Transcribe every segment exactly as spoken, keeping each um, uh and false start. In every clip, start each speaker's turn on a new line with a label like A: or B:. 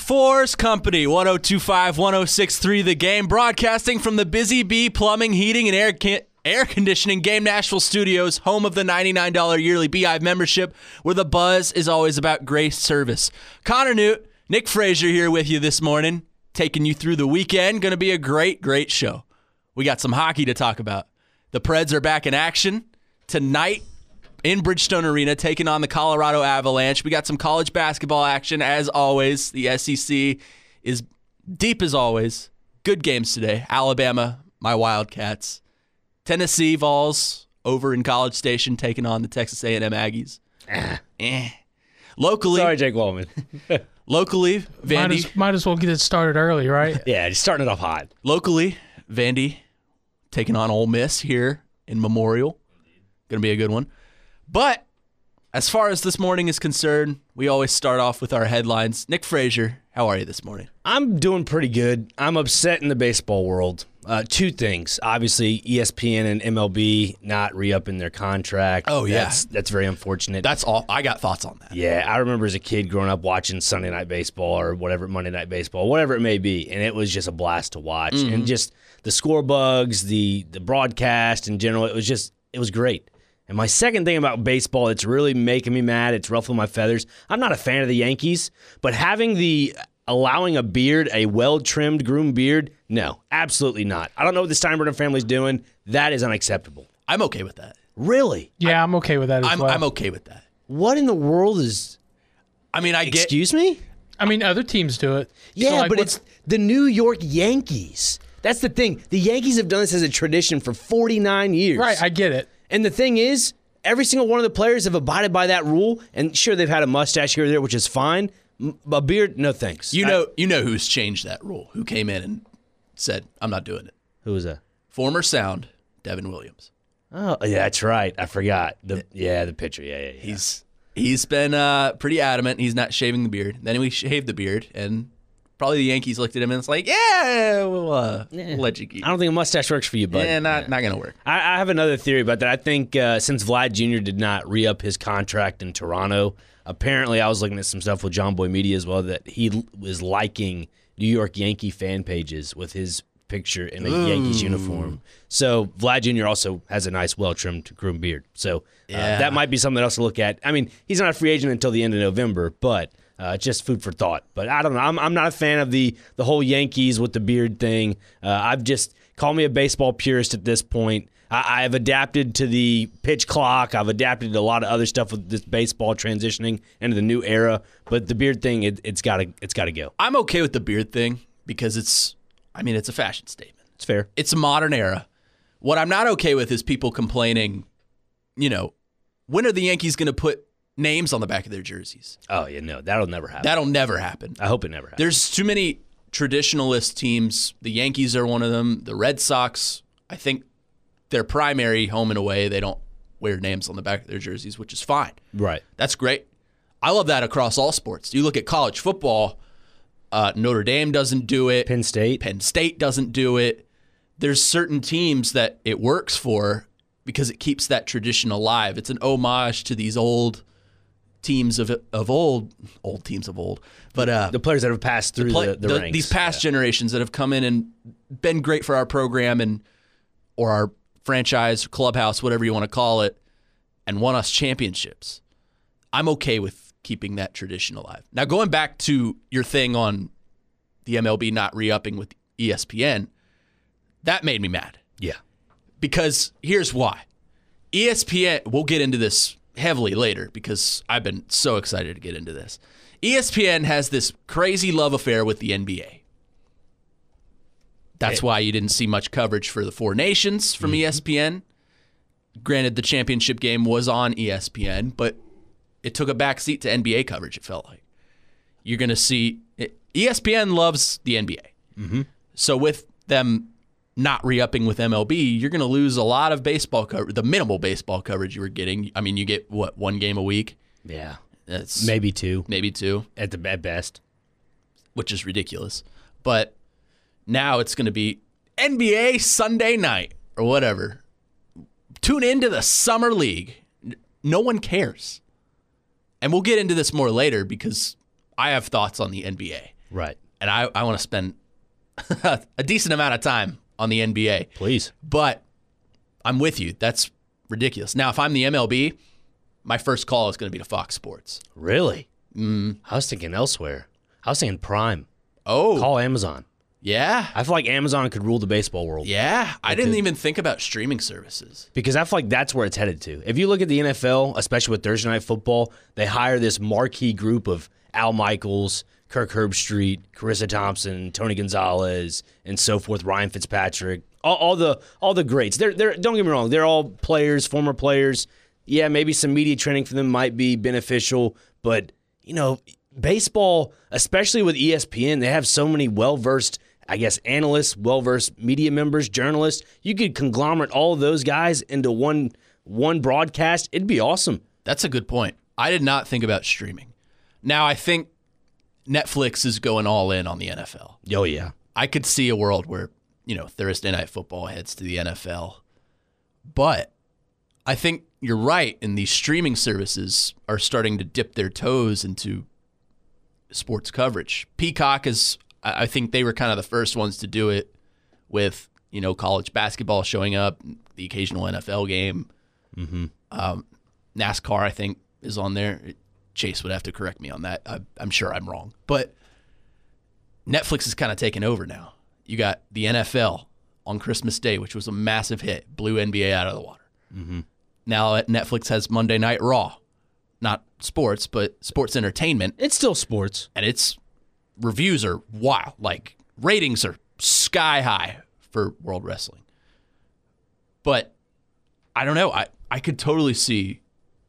A: Force Company, one oh two point five, one oh six point three The Game, broadcasting from the Busy Bee Plumbing, Heating, and Air Can- Air Conditioning Game Nashville Studios, home of the ninety-nine dollars yearly Beehive membership, where the buzz is always about great service. Connor Newt, Nick Frazier here with you this morning, taking you through the weekend. Going to be a great, great show. We got some hockey to talk about. The Preds are back in action tonight in Bridgestone Arena, taking on the Colorado Avalanche. We got some college basketball action, as always. The S E C is deep as always. Good games today. Alabama, my Wildcats. Tennessee Vols over in College Station, taking on the Texas A and M Aggies. eh. Locally,
B: sorry, Jake Wallman.
A: locally, Vandy.
C: Might as, might as well get it started early, right?
B: Yeah, just starting it off hot.
A: Locally, Vandy taking on Ole Miss here in Memorial. Going to be a good one. But as far as this morning is concerned, we always start off with our headlines. Nick Frazier, how are you this morning?
B: I'm doing pretty good. I'm upset in the baseball world. Uh, two things. Obviously, E S P N and M L B not re-upping their contract.
A: Oh, yeah.
B: That's, that's very unfortunate.
A: That's all. I got thoughts on that.
B: Yeah, I remember as a kid growing up watching Sunday Night Baseball or whatever, Monday Night Baseball, whatever it may be, and it was just a blast to watch. Mm-hmm. And just the score bugs, the the broadcast in general, it was just, it was great. And my second thing about baseball, it's really making me mad. It's ruffling my feathers. I'm not a fan of the Yankees, but having the allowing a beard, a well-trimmed, groomed beard, no, absolutely not. I don't know what the Steinbrenner family's doing. That is unacceptable.
A: I'm okay with that.
B: Really?
C: Yeah, I, I'm okay with that as
A: I'm,
C: well.
A: I'm okay with that.
B: What in the world is...
A: I mean, I get...
B: Excuse me?
C: I mean, other teams do it.
B: Yeah,
C: so like,
B: but
C: what's-
B: it's the New York Yankees. That's the thing. The Yankees have done this as a tradition for forty-nine years.
C: Right, I get it.
B: And the thing is, every single one of the players have abided by that rule. And sure, they've had a mustache here or there, which is fine. A beard, no thanks.
A: You know, I, you know who's changed that rule? Who came in and said, "I'm not doing it."
B: Who was that?
A: Former Sound, Devin Williams.
B: Oh, yeah, that's right. I forgot. The yeah, the pitcher. Yeah, yeah, yeah.
A: He's he's been uh, pretty adamant. He's not shaving the beard. Then we shaved the beard, and probably the Yankees looked at him and it's like, "Yeah, we'll, uh,
B: yeah.
A: we'll let you keep."
B: I don't think a mustache works for you, bud.
A: Yeah, not
B: yeah.
A: not gonna work.
B: I, I have another theory about that. I think uh, since Vlad Junior did not re-up his contract in Toronto. Apparently, I was looking at some stuff with John Boy Media as well that he was liking New York Yankee fan pages with his picture in a Ooh. Yankees uniform. So Vlad Junior also has a nice, well-trimmed, groomed beard. So uh,
A: yeah.
B: that might be something else to look at. I mean, he's not a free agent until the end of November, but uh, it's just food for thought. But I don't know. I'm, I'm not a fan of the the whole Yankees with the beard thing. Uh, I've just call me a baseball purist at this point. I, I've adapted to the pitch clock. I've adapted to a lot of other stuff with this baseball transitioning into the new era. But the beard thing, it, it's got to it's got to go.
A: I'm okay with the beard thing because it's, I mean, it's a fashion statement.
B: It's fair.
A: It's a modern era. What I'm not okay with is people complaining, you know, when are the Yankees going to put names on the back of their jerseys?
B: Oh, yeah, no, that'll never happen.
A: That'll never happen.
B: I hope it never happens.
A: There's too many traditionalist teams. The Yankees are one of them. The Red Sox, I think, their primary home and away, they don't wear names on the back of their jerseys, which is fine.
B: Right.
A: That's great. I love that across all sports. You look at college football, uh, Notre Dame doesn't do it.
B: Penn State.
A: Penn State doesn't do it. There's certain teams that it works for because it keeps that tradition alive. It's an homage to these old teams of of old, old teams of old. But uh,
B: the players that have passed through the,
A: play,
B: the, the,
A: the
B: ranks.
A: These past
B: yeah.
A: generations that have come in and been great for our program and or our franchise, clubhouse, whatever you want to call it, and won us championships. I'm okay with keeping that tradition alive. Now, going back to your thing on the M L B not re-upping with E S P N, that made me mad.
B: Yeah.
A: Because here's why. E S P N, we'll get into this heavily later because I've been so excited to get into this. E S P N has this crazy love affair with the N B A. That's why you didn't see much coverage for the Four Nations from mm-hmm. E S P N. Granted, the championship game was on E S P N, but it took a backseat to N B A coverage, it felt like. You're going to see it, E S P N loves the N B A.
B: Mm-hmm.
A: So with them not re-upping with M L B, you're going to lose a lot of baseball coverage, the minimal baseball coverage you were getting. I mean, you get, what, one game a week?
B: Yeah.
A: That's
B: maybe two.
A: Maybe two.
B: At the at best.
A: Which is ridiculous. But now it's going to be N B A Sunday night or whatever. Tune into the Summer League. No one cares. And we'll get into this more later because I have thoughts on the N B A.
B: Right.
A: and I, I want to spend a decent amount of time on the N B A.
B: Please.
A: But I'm with you. That's ridiculous. Now, if I'm the M L B, my first call is going to be to Fox Sports.
B: Really? Mm. I was thinking elsewhere. I was thinking Prime.
A: Oh,
B: Call Amazon.
A: yeah.
B: I feel like Amazon could rule the baseball world.
A: Yeah. I didn't even think about streaming services.
B: Because I feel like that's where it's headed to. If you look at the N F L, especially with Thursday Night Football, they hire this marquee group of Al Michaels, Kirk Herbstreit, Carissa Thompson, Tony Gonzalez, and so forth, Ryan Fitzpatrick, all, all the all the greats. They're, they're, don't get me wrong, they're all players, former players. Yeah, maybe some media training for them might be beneficial, but, you know, baseball, especially with E S P N, they have so many well-versed, I guess, analysts, well-versed media members, journalists. You could conglomerate all of those guys into one one broadcast. It'd be awesome.
A: That's a good point. I did not think about streaming. Now, I think Netflix is going all in on the N F L.
B: Oh, yeah.
A: I could see a world where, you know, Thursday Night Football heads to the N F L. But I think you're right, and these streaming services are starting to dip their toes into sports coverage. Peacock is, I think they were kind of the first ones to do it with, you know, college basketball showing up, the occasional N F L game. Mm-hmm. Um, NASCAR, I think, is on there. Chase would have to correct me on that. I, I'm sure I'm wrong. But Netflix is kind of taking over now. You got the N F L on Christmas Day, which was a massive hit, blew N B A out of the water. Mm-hmm. Now Netflix has Monday Night Raw. Not sports, but sports entertainment.
B: It's still sports.
A: And its reviews are wild. Like, ratings are sky high for World Wrestling. But I don't know. I, I could totally see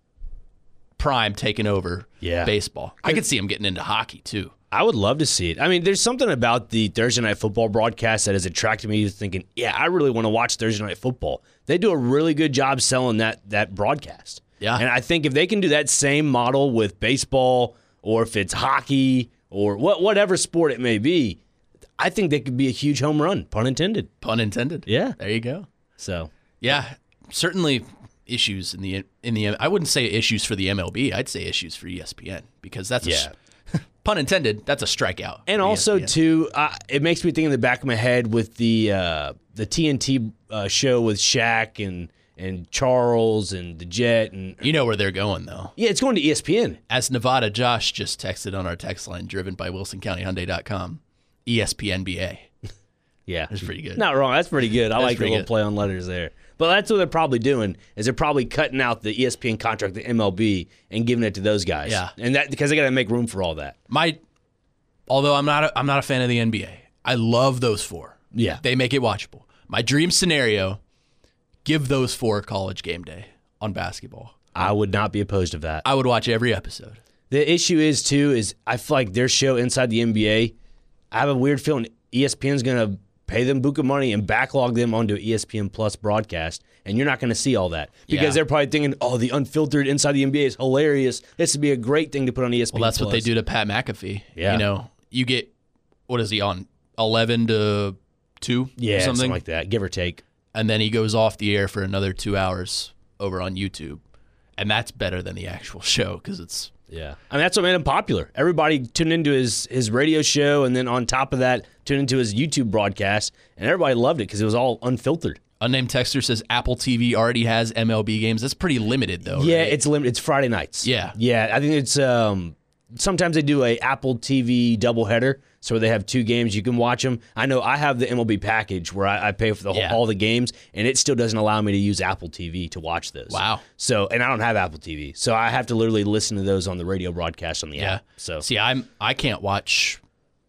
A: Prime taking over
B: Yeah.
A: baseball. I could see him getting into hockey, too.
B: I would love to see it. I mean, there's something about the Thursday Night Football broadcast that has attracted me to thinking, yeah, I really want to watch Thursday Night Football. They do a really good job selling that that broadcast.
A: Yeah.
B: And I think if they can do that same model with baseball, or if it's hockey, or what whatever sport it may be, I think they could be a huge home run, pun intended.
A: Pun intended.
B: Yeah.
A: There you go.
B: So,
A: Yeah, certainly issues in the in the I wouldn't say issues for the M L B. I'd say issues for E S P N, because that's a,
B: yeah.
A: pun intended, that's a strikeout.
B: And
A: for
B: also,
A: E S P N.
B: too, uh, it makes me think in the back of my head with the uh, the T N T uh, show with Shaq and and Charles and the Jet, and
A: You know where they're going, though.
B: yeah, it's going to E S P N.
A: As Nevada Josh just texted on our text line, driven by Wilson County Hyundai dot com, E S P N B A.
B: Yeah,
A: That's pretty good.
B: Not wrong. That's pretty good. I
A: That's
B: like the
A: pretty
B: little
A: good.
B: play on letters there. But that's what they're probably doing, is they're probably cutting out the E S P N contract, the M L B, and giving it to those guys.
A: Yeah.
B: And that because they got to make room for all that.
A: My, although I'm not a, I'm not a fan of the N B A. I love those four.
B: Yeah.
A: They make it watchable. My dream scenario, give those four college game day on basketball.
B: I would not be opposed to that.
A: I would watch every episode.
B: The issue is, too, is I feel like their show inside the N B A, I have a weird feeling E S P N's going to pay them buku money and backlog them onto E S P N Plus broadcast, and you're not going to see all that. Because
A: Yeah.
B: they're probably thinking, oh, the unfiltered inside the N B A is hilarious. This would be a great thing to put on E S P N
A: Well, that's
B: Plus.
A: what they do to Pat McAfee.
B: Yeah.
A: You know, you get, what is he on, eleven to two?
B: Yeah,
A: or
B: something.
A: something
B: like that, give or take.
A: And then he goes off the air for another two hours over on YouTube. And that's better than the actual show, because it's,
B: Yeah. I mean, that's what made him popular. Everybody tuned into his, his radio show, and then on top of that, tuned into his YouTube broadcast, and everybody loved it because it was all unfiltered.
A: unnamed texter says Apple T V already has M L B games. That's pretty limited, though.
B: Yeah,
A: right?
B: it's limited. It's Friday nights.
A: Yeah.
B: Yeah, I think it's um, sometimes they do a Apple T V doubleheader, so where they have two games, you can watch them. I know I have the M L B package where I, I pay for the whole,
A: Yeah.
B: all the games, and it still doesn't allow me to use Apple T V to watch those.
A: Wow.
B: So, and I don't have Apple T V, so I have to literally listen to those on the radio broadcast on the
A: Yeah.
B: app. So,
A: See, I'm I can't watch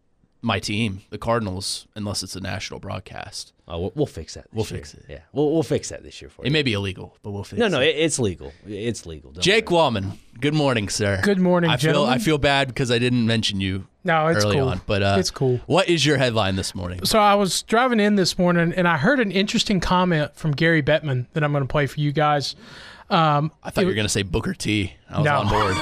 A: my team, the Cardinals, unless it's a national broadcast.
B: uh, we'll, we'll fix that. This
A: We'll
B: year.
A: fix it.
B: Yeah, we'll we'll fix that this year for you.
A: It may be illegal, but we'll fix
B: No,
A: it.
B: no, it, it's legal. It's legal. Don't
A: Jake
B: worry.
A: Wallman, good morning, sir.
C: Good morning,
A: I feel
C: gentlemen.
A: I feel bad because I didn't mention you
C: No, it's
A: early
C: cool.
A: on, but uh,
C: It's cool.
A: What is your headline this morning?
C: So I was driving in this morning, and I heard an interesting comment from Gary Bettman that I'm going to play for you guys. Um,
A: I thought you were going to say Booker T. I was
C: No.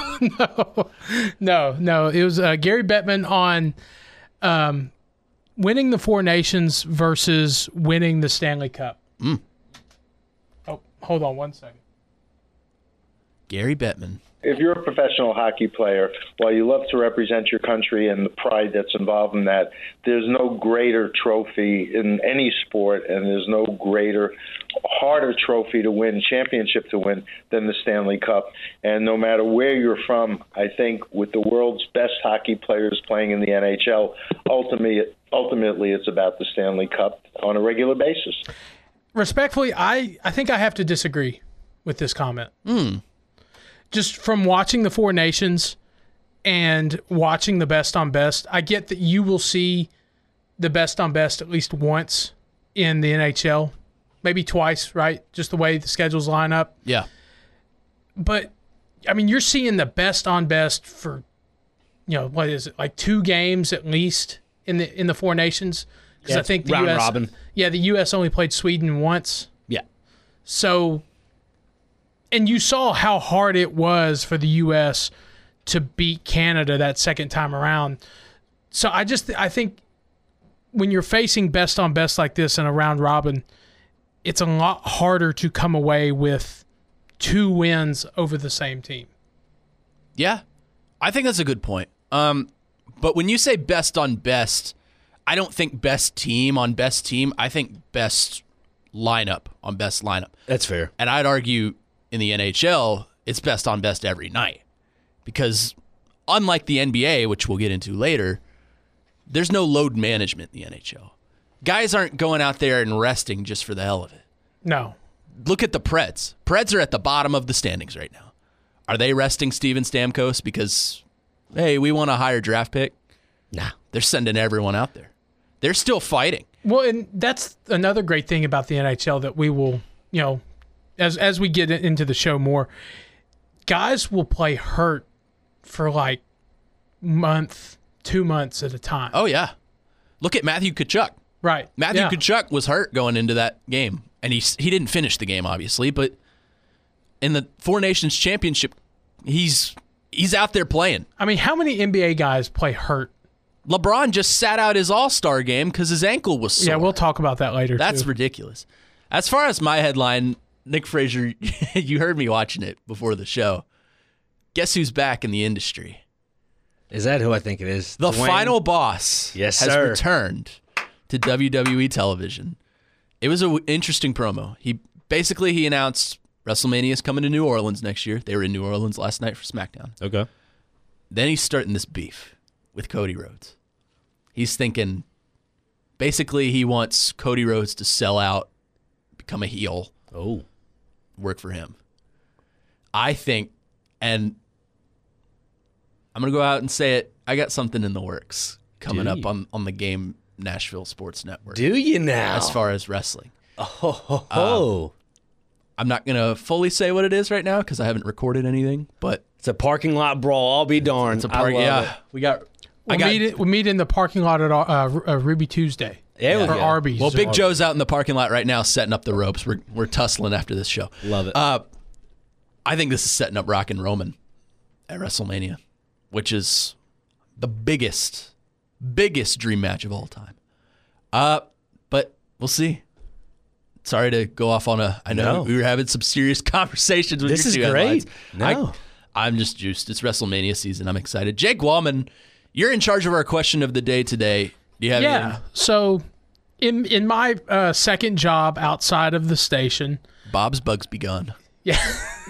A: on board.
C: no, no, it was uh, Gary Bettman on um, winning the Four Nations versus winning the Stanley Cup.
A: Mm.
C: Oh, hold on one second.
A: Gary Bettman.
D: If you're a professional hockey player, while you love to represent your country and the pride that's involved in that, there's no greater trophy in any sport, and there's no greater, harder trophy to win, championship to win, than the Stanley Cup. And no matter where you're from, I think with the world's best hockey players playing in the N H L, ultimately, ultimately it's about the Stanley Cup on a regular basis.
C: Respectfully, I, I think I have to disagree with this comment.
A: Mm.
C: Just from watching the Four Nations and watching the best on best, I get that you will see the best on best at least once in the N H L, maybe twice, right? Just the way the schedules line up.
A: Yeah.
C: But, I mean, you're seeing the best on best for, you know, what is it, like two games at least in the in the Four Nations? Because
B: Yeah,
C: I think the
B: round
C: U S
B: robin.
C: Yeah, the U S only played Sweden once.
B: Yeah.
C: So, and you saw how hard it was for the U S to beat Canada that second time around. So I just, I think when you're facing best on best like this in a round robin, it's a lot harder to come away with two wins over the same team.
A: Yeah, I think that's a good point. Um, but when you say best on best, I don't think best team on best team. I think best lineup on best lineup.
B: That's fair.
A: And I'd argue in the N H L, it's best on best every night. Because unlike the N B A, which we'll get into later, there's no load management in the N H L. Guys aren't going out there and resting just for the hell of it.
C: No.
A: Look at the Preds. Preds are at the bottom of the standings right now. Are they resting Steven Stamkos because, hey, we want a higher draft pick?
B: Nah.
A: They're sending everyone out there. They're still fighting.
C: Well, and that's another great thing about the N H L that we will, you know, as as we get into the show more, guys will play hurt for like month, two months at a time.
A: Oh, yeah. Look at Matthew Tkachuk.
C: Right.
A: Matthew
C: yeah.
A: Tkachuk was hurt going into that game, and he he didn't finish the game, obviously, but in the Four Nations Championship, he's he's out there playing.
C: I mean, how many N B A guys play hurt?
A: LeBron just sat out his All-Star game because his ankle was sore.
C: Yeah, we'll talk about that later.
A: That's
C: too.
A: ridiculous. As far as my headline, Nick Frazier, you heard me watching it before the show. Guess who's back in the industry?
B: Is that who I think it is?
A: The
B: Dwayne?
A: final boss
B: Yes,
A: has
B: sir.
A: returned to W W E television. It was an interesting promo. He basically he announced WrestleMania is coming to New Orleans next year. They were in New Orleans last night for SmackDown.
B: Okay.
A: Then he's starting this beef with Cody Rhodes. He's thinking, basically he wants Cody Rhodes to sell out, become a heel,
B: Oh.
A: work for him. I think, and I'm going to go out and say it, I got something in the works coming
B: Do
A: up
B: you?
A: on, on the game Nashville Sports Network.
B: Do you now?
A: As far as wrestling.
B: Oh, ho, ho, ho.
A: I'm not going to fully say what it is right now because I haven't recorded anything, but
B: It's a parking lot brawl. I'll be darned.
A: it's a
B: I
A: part.
B: love
A: Yeah,
B: it.
A: we got. I
C: We'll
A: got.
C: meet, it, we'll meet in the parking lot at uh, uh, Ruby Tuesday.
B: There we
C: or
B: go.
C: Arby's.
A: Well, Big Joe's out in the parking lot right now setting up the ropes. We're we're tussling after this show.
B: Love it.
A: Uh, I think this is setting up Rock and Roman at WrestleMania, which is the biggest, biggest dream match of all time. Uh, but we'll see. Sorry to go off on a. I know
B: No.
A: we were having some serious conversations with
B: This
A: your
B: is
A: two
B: great.
A: headlines.
B: No.
A: I, I'm just juiced. It's WrestleMania season. I'm excited. Jake Wallman, you're in charge of our question of the day today. Do you have
C: Yeah.
A: anything?
C: So, in in my uh, second job outside of the station,
A: Bob's Bugs Be Gone.
C: yeah,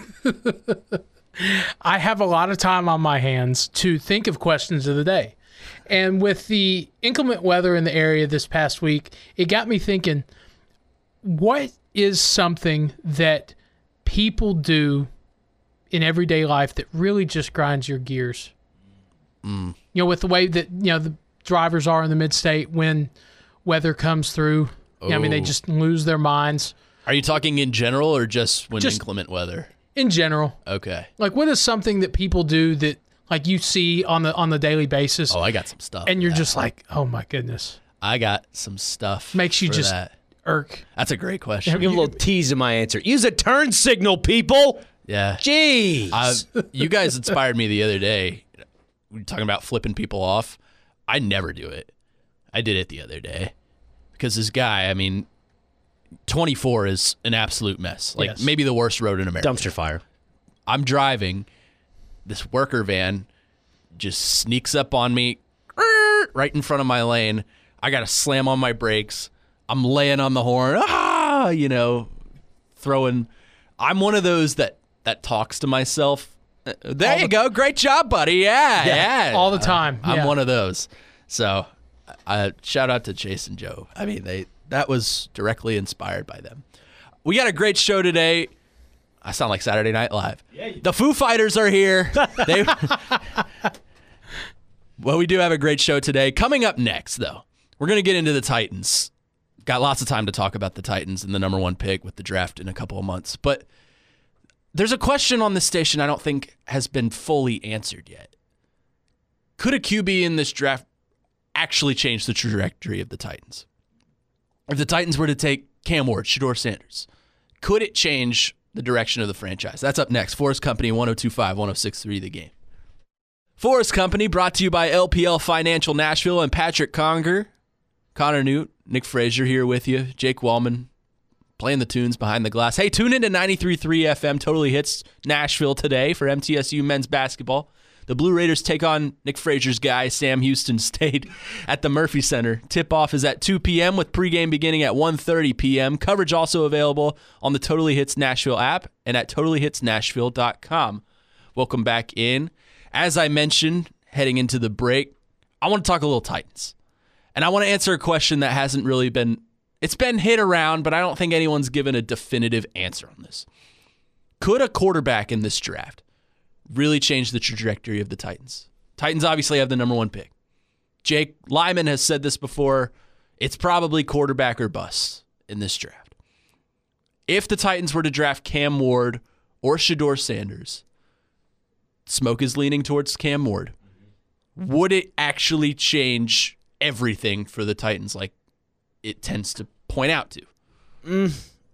C: I have a lot of time on my hands to think of questions of the day. And with the inclement weather in the area this past week, it got me thinking, what is something that people do in everyday life that really just grinds your gears?
A: Mm.
C: You know, with the way that, you know, the drivers are in the mid-state when weather comes through. You know, I mean, they
A: Oh.
C: just lose their minds
A: Are you talking in general or just when
C: Just-
A: inclement weather?
C: in general.
A: Okay.
C: Like, what is something that people do that, like, you see on the on the daily basis,
A: Oh, I got some stuff.
C: and
A: for
C: you're
A: that.
C: just like, oh my goodness,
A: I got some stuff.
C: Makes you
A: for
C: just-
A: that.
C: irk.
A: That's a great question.
B: Give a little tease in my answer. Use a turn signal, people.
A: Yeah.
B: Jeez.
A: Uh, you guys inspired me the other day. We were talking about flipping people off. I never do it. I did it the other day because this guy, I mean, twenty-four is an absolute mess. Like
C: Yes.
A: maybe the worst road in America.
B: Dumpster fire.
A: I'm driving. This worker van just sneaks up on me right in front of my lane. I got to slam on my brakes. I'm laying on the horn. Ah, you know, throwing. I'm one of those that, that talks to myself. There all you the, go. Great job, buddy. Yeah, yeah.
C: yeah. All the time.
A: Uh, I'm
C: yeah.
A: one of those. So uh, shout out to Chase and Joe. I mean, they that was directly inspired by them. We got a great show today. I sound like Saturday Night Live. Yeah, the Foo Fighters are here. They, well, we do have a great show today. Coming up next, though, we're going to get into the Titans. Got lots of time to talk about the Titans and the number one pick with the draft in a couple of months. But there's a question on this station I don't think has been fully answered yet. Could a Q B in this draft actually change the trajectory of the Titans? If the Titans were to take Cam Ward, Shedeur Sanders, could it change the direction of the franchise? That's up next. Forest Company, one oh two five, one oh six three The Game. Forest Company brought to you by L P L Financial Nashville and Patrick Conger. Connor Newt, Nick Frazier here with you. Jake Wallman playing the tunes behind the glass. Hey, tune in to ninety-three point three F M Totally Hits Nashville today for M T S U men's basketball. The Blue Raiders take on Nick Frazier's guy, Sam Houston State, at the Murphy Center. Tip-off is at two p.m. with pregame beginning at one thirty p.m. Coverage also available on the Totally Hits Nashville app and at totally hits nashville dot com. Welcome back in. As I mentioned, heading into the break, I want to talk a little Titans. And I want to answer a question that hasn't really been, it's been hit around, but I don't think anyone's given a definitive answer on this. Could a quarterback in this draft really change the trajectory of the Titans? Titans obviously have the number one pick. Jake Lyman has said this before. It's probably quarterback or bust in this draft. If the Titans were to draft Cam Ward or Shedeur Sanders, smoke is leaning towards Cam Ward. Would it actually change everything for the Titans like it tends to point out to?
B: Mm.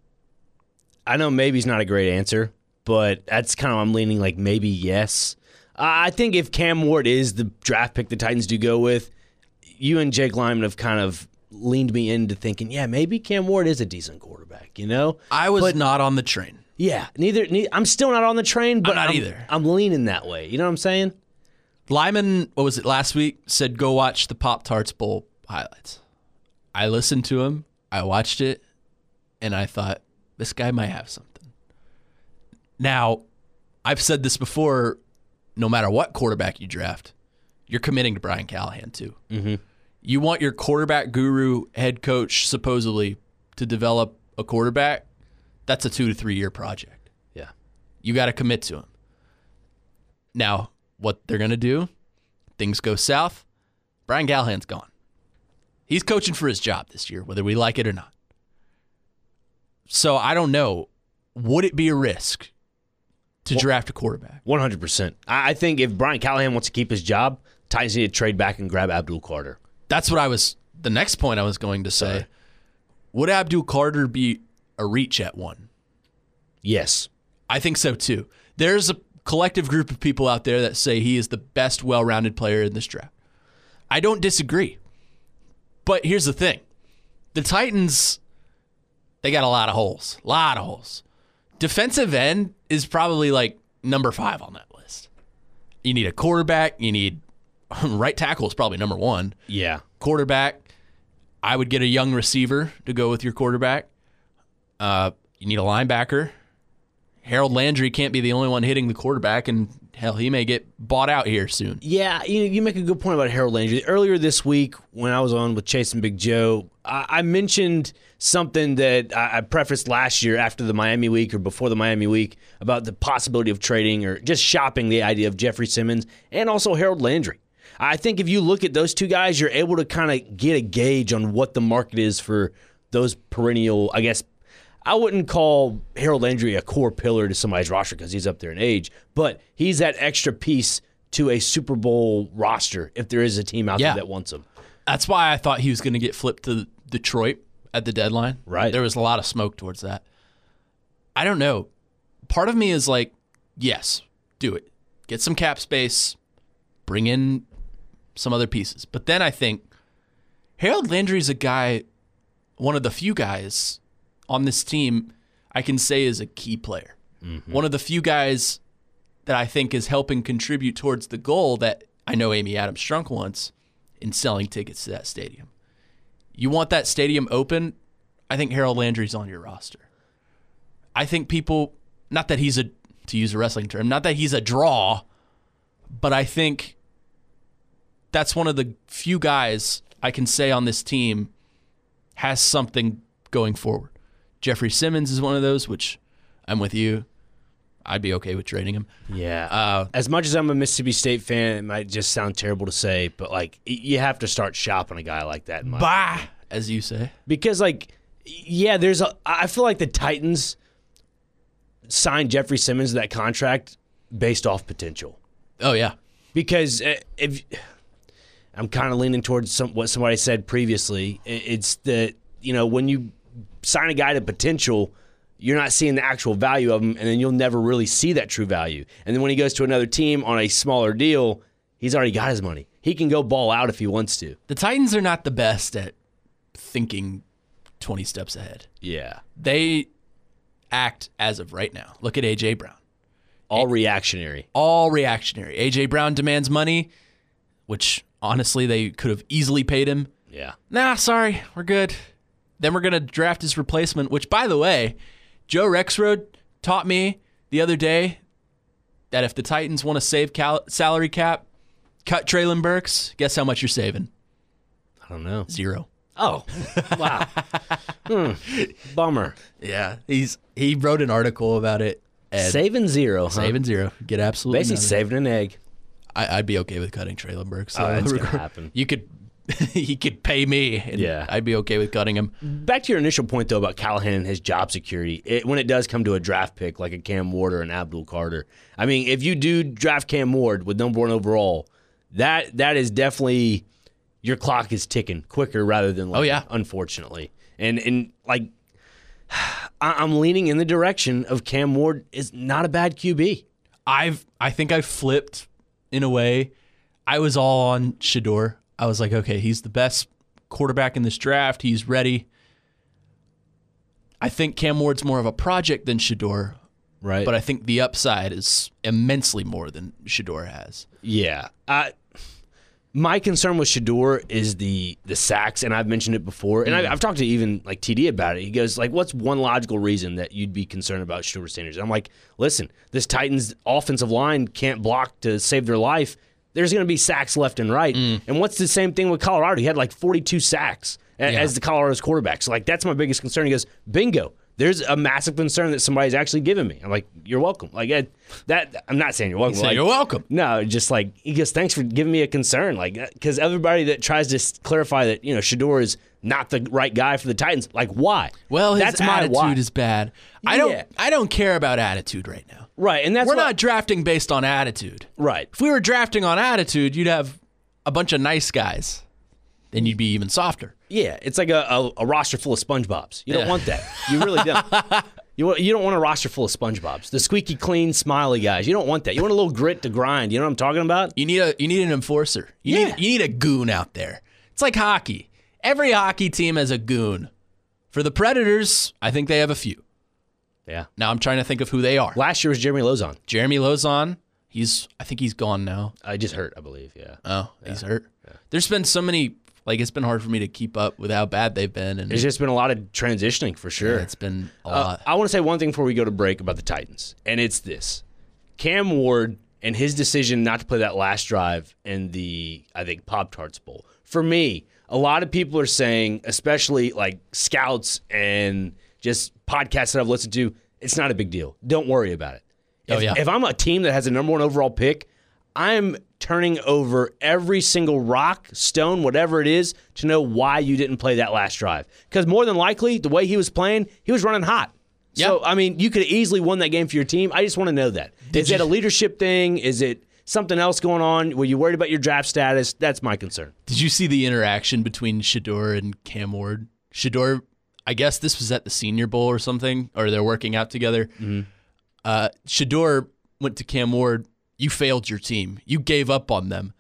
B: I know maybe's not a great answer, but that's kind of, I'm leaning like maybe yes. Uh, I think if Cam Ward is the draft pick the Titans do go with, you and Jake Lyman have kind of leaned me into thinking, yeah, maybe Cam Ward is a decent quarterback, you know?
A: I was
B: but,
A: not on the train.
B: Yeah, neither, neither. I'm still not on the train, but
A: I'm not
B: I'm,
A: either.
B: I'm leaning that way. You know what I'm saying?
A: Lyman, what was it, last week, said go watch the Pop-Tarts Bowl highlights. I listened to him, I watched it, and I thought, this guy might have something. Now, I've said this before, no matter what quarterback you draft, you're committing to Brian Callahan too.
B: Mm-hmm.
A: You want your quarterback guru, head coach, supposedly, to develop a quarterback, that's a two to three year project.
B: Yeah.
A: You got to commit to him. Now, what they're going to do, things go south, Brian Callahan's gone. He's coaching for his job this year, whether we like it or not. So I don't know. Would it be a risk to draft a quarterback?
B: one hundred percent. I think if Brian Callahan wants to keep his job, Titans need to trade back and grab Abdul Carter.
A: That's what I was, the next point I was going to say.
B: Sorry.
A: Would Abdul Carter be a reach at one?
B: Yes.
A: I think so too. There's a collective group of people out there that say he is the best well-rounded player in this draft. I don't disagree. But here's the thing. The Titans, they got a lot of holes. A lot of holes. Defensive end is probably like number five on that list. You need a quarterback. You need right tackle is probably number one.
B: Yeah.
A: Quarterback. I would get a young receiver to go with your quarterback. Uh, you need a linebacker. Harold Landry can't be the only one hitting the quarterback, and hell, he may get bought out here soon.
B: Yeah, you you make a good point about Harold Landry. Earlier this week, when I was on with Chase and Big Joe, I, I mentioned something that I, I prefaced last year after the Miami week or before the Miami week about the possibility of trading or just shopping the idea of Jeffrey Simmons and also Harold Landry. I think if you look at those two guys, you're able to kind of get a gauge on what the market is for those perennial, I guess, I wouldn't call Harold Landry a core pillar to somebody's roster because he's up there in age, but he's that extra piece to a Super Bowl roster if there is a team out
A: yeah.
B: there that wants him.
A: That's why I thought he was going to get flipped to Detroit at the deadline.
B: Right.
A: There was a lot of smoke towards that. I don't know. Part of me is like, yes, do it. Get some cap space, bring in some other pieces. But then I think Harold Landry is a guy, one of the few guys on this team I can say is a key player. Mm-hmm. One of the few guys that I think is helping contribute towards the goal that I know Amy Adams Strunk wants in selling tickets to that stadium. You want that stadium open, I think Harold Landry's on your roster. I think people, not that he's a, to use a wrestling term, not that he's a draw, but I think that's one of the few guys I can say on this team has something going forward. Jeffrey Simmons is one of those, which I'm with you. I'd be okay with trading him.
B: Yeah.
A: Uh,
B: as much as I'm a Mississippi State fan, it might just sound terrible to say, but like you have to start shopping a guy like that. In my
A: bah,
B: opinion.
A: as you say.
B: Because like, yeah, there's a. I feel like the Titans signed Jeffrey Simmons to that contract based off potential.
A: Oh yeah.
B: Because if I'm kind of leaning towards some, what somebody said previously, it's that you know when you sign a guy to potential, you're not seeing the actual value of him, and then you'll never really see that true value. And then when he goes to another team on a smaller deal, he's already got his money. He can go ball out if he wants to.
A: The Titans are not the best at thinking twenty steps ahead.
B: Yeah.
A: They act as of right now. Look at A J. Brown.
B: All reactionary.
A: All reactionary. A J. Brown demands money, which honestly they could have easily paid him.
B: Yeah.
A: Nah, sorry, we're good. Then we're going to draft his replacement, which, by the way, Joe Rexrode taught me the other day that if the Titans want to save cal- salary cap, cut Traylon Burks. Guess how much you're saving?
B: I don't know.
A: Zero.
B: Oh, wow. hmm. Bummer.
A: Yeah, he's he wrote an article about it. And
B: saving zero, huh?
A: Saving zero. Get absolutely
B: Basically
A: nothing.
B: saving an egg.
A: I, I'd be okay with cutting Traylon Burks.
B: Oh, that's going to happen.
A: You could, he could pay me, and
B: Yeah.
A: I'd be okay with cutting him.
B: Back to your initial point, though, about Callahan and his job security. It, when it does come to a draft pick like a Cam Ward or an Abdul Carter, I mean, if you do draft Cam Ward with number one overall, that that is definitely your clock is ticking quicker rather than like,
A: oh yeah,
B: unfortunately, and and like I, I'm leaning in the direction of Cam Ward is not a bad Q B.
A: I've I think I flipped in a way. I was all on Shedeur. I was like, okay, he's the best quarterback in this draft. He's ready. I think Cam Ward's more of a project than Shedeur,
B: right?
A: But I think the upside is immensely more than Shedeur has.
B: Yeah. I, my concern with Shedeur is the the sacks, and I've mentioned it before, and
A: Mm.
B: I, I've talked to even like T D about it. He goes like, "What's one logical reason that you'd be concerned about Shedeur Sanders?" I'm like, "Listen, this Titans offensive line can't block to save their life. There's going to be sacks left and right."
A: Mm.
B: And what's the same thing with Colorado? He had like forty-two sacks a-
A: Yeah.
B: as the Colorado's quarterback. So like that's my biggest concern. He goes, "Bingo." There's a massive concern that somebody's actually giving me. I'm like, you're welcome. Like I, that, I'm not saying you're welcome.
A: You say
B: like,
A: you're welcome.
B: No, just like he goes, thanks for giving me a concern. Like, because everybody that tries to s- clarify that you know Shedeur is not the right guy for the Titans, like why?
A: Well, his
B: that's my
A: attitude
B: why.
A: is bad. I don't.
B: Yeah.
A: I don't care about attitude right now.
B: Right, and that's
A: We're
B: what,
A: not drafting based on attitude.
B: right.
A: If we were drafting on attitude, you'd have a bunch of nice guys. Then you'd be even softer.
B: Yeah, it's like a, a, a roster full of SpongeBobs. You don't
A: Yeah.
B: want that. You really don't. You want, you don't want a roster full of SpongeBobs. The squeaky clean, smiley guys. You don't want that. You want a little grit to grind. You know what I'm talking about?
A: You need a you need an enforcer. You
B: Yeah.
A: need you need a goon out there. It's like hockey. Every hockey team has a goon. For the Predators, I think they have a few.
B: Yeah.
A: Now I'm trying to think of who they are.
B: Last year was Jeremy Lozon.
A: Jeremy Lozon. He's I think he's gone now.
B: I just hurt, I believe. Yeah.
A: Oh, he's hurt. There's been so many. Like it's been hard for me to keep up with how bad they've been, and
B: There's just been a lot of transitioning for sure.
A: it's been a
B: Uh,
A: lot.
B: I want to say one thing before we go to break about the Titans, and it's this. Cam Ward and his decision not to play that last drive in the, I think, Pop-Tarts Bowl. For me, a lot of people are saying, especially like scouts and just podcasts that I've listened to, it's not a big deal. Don't worry about it.
A: Oh,
B: If,
A: yeah.
B: if I'm a team that has a number one overall pick, I'm turning over every single rock, stone, whatever it is, to know why you didn't play that last drive. Because more than likely, the way he was playing, he was running hot. So,
A: Yeah.
B: I mean, you could have easily won that game for your team. I just want to know that. Is
A: you-
B: it a leadership thing? Is it something else going on? Were you worried about your draft status? That's my concern.
A: Did you see the interaction between Shedeur and Cam Ward? Shedeur, I guess this was at the Senior Bowl or something, or they're working out together.
B: Mm-hmm.
A: Uh, Shedeur went to Cam Ward. You failed your team. You gave up on them.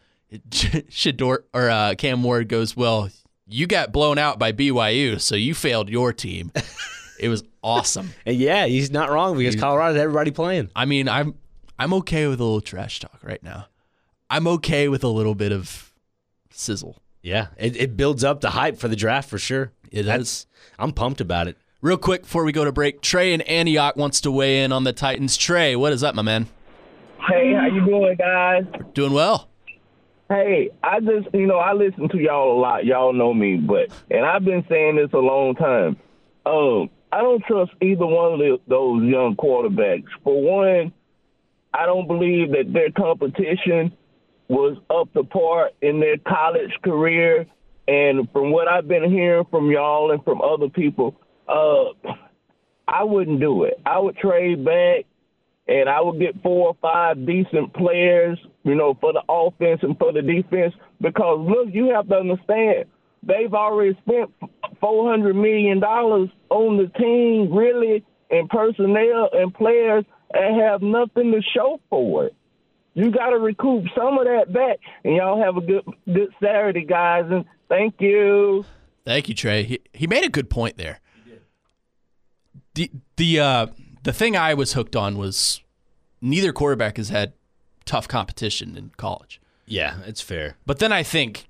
A: Shedeur or uh, Cam Ward goes, well, you got blown out by B Y U, so you failed your team. It was awesome.
B: And yeah, he's not wrong because Colorado had everybody playing.
A: I mean, I'm I'm okay with a little trash talk right now. I'm okay with a little bit of sizzle.
B: Yeah, it, it builds up the hype for the draft for sure.
A: It
B: That's, I'm pumped about it.
A: Real quick before we go to break, Trey in Antioch wants to weigh in on the Titans. Trey, what is up, my man?
E: Hey, how you doing, guys?
A: Doing well.
E: Hey, I just, you know, I listen to y'all a lot. Y'all know me, but, and I've been saying this a long time. Um, I don't trust either one of the, those young quarterbacks. For one, I don't believe that their competition was up to par in their college career. And from what I've been hearing from y'all and from other people, uh, I wouldn't do it. I would trade back, and I would get four or five decent players, you know, for the offense and for the defense. Because, look, you have to understand, they've already spent four hundred million dollars on the team, really, in personnel and players, and have nothing to show for it. You got to recoup some of that back, and y'all have a good good Saturday, guys, and thank you.
A: Thank you, Trey. He, he made a good point there. The the uh, the thing I was hooked on was neither quarterback has had tough competition in college.
B: Yeah, it's fair.
A: But then I think